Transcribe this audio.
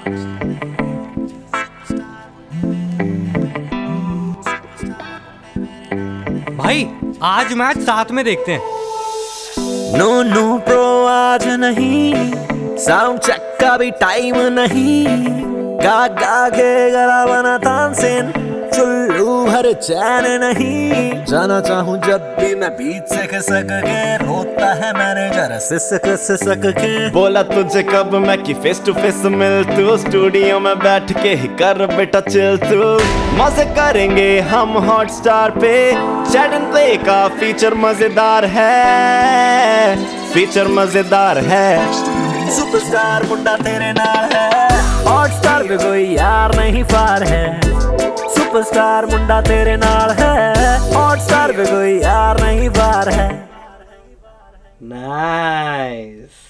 भाई आज मैच साथ में देखते हैं। नो नो प्रो आज नहीं, साउंड चेक का भी टाइम नहीं। गा गा के गला बना तानसेन, चुल्लू भर चैन नहीं। जाना चाहूं जब भी मैं बीच से खिसक के, रोता है मैनेजर सिसक सिसक के। बोला तुझे कब मैं कि फेस टू फेस मिल तू, स्टूडियो में बैठ के ही कर बेटा चिल तू। मजे करेंगे हम हॉटस्टार पे, चैट एंड प्ले का फीचर मजेदार है, फीचर मजेदार है। सुपरस्टार मुंडा तेरे नाल है, हॉटस्टार पे कोई यार नहीं पार है। सुपरस्टार मुंडा तेरे नाल है, हॉटस्टार पे कोई यार नहीं पार है। नाइस।